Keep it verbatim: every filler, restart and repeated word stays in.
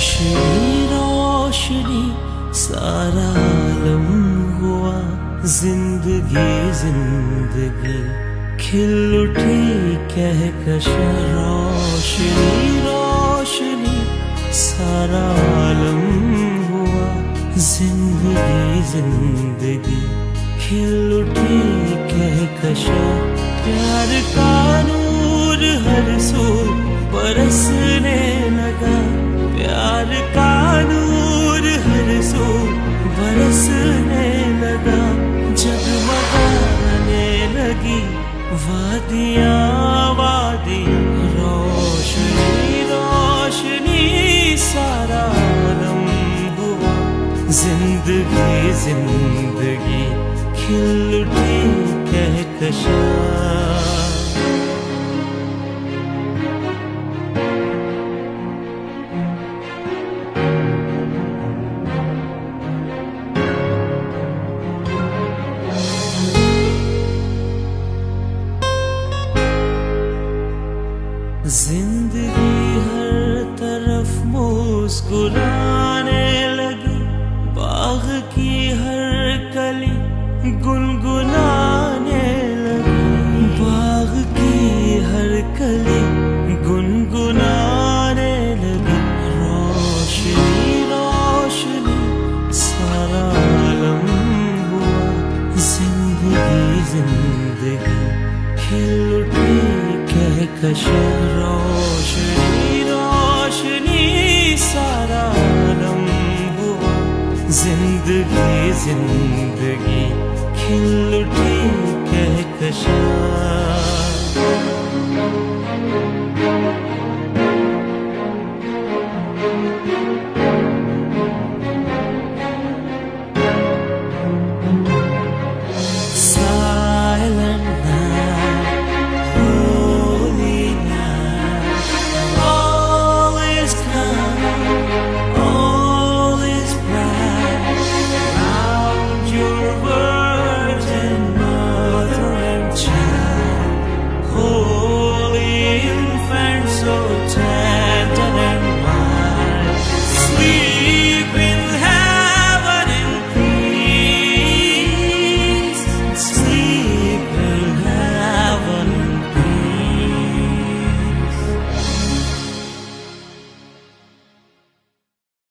रोशनी रोशनी सारा आलम हुआ, जिंदगी जिंदगी खिल उठी कहकशा। रोशनी रोशनी सारा आलम हुआ, जिंदगी जिंदगी खिल उठी कहकशा। प्यार का नूर हर सू बरसने लगा, प्यार का नूर हर सू बरसने लगा। जगमगाने लगी वादियाँ वादियाँ, रोशनी रोशनी सारा आलम हुआ, जिंदगी जिंदगी खिल उठी कहकशा। जिंदगी हर तरफ मुस्कुराने लगी, बाग की हर कली गुनगुनाने लगी, बाग की हर कली गुनगुनाने लगी। रोशनी रोशनी सारा आलम हुआ, जिंदगी जिंदगी खिल उठी कहकशा। रोशनी रोशनी सारा आलम हुआ, जिंदगी जिंदगी खिल उठी कहकशा।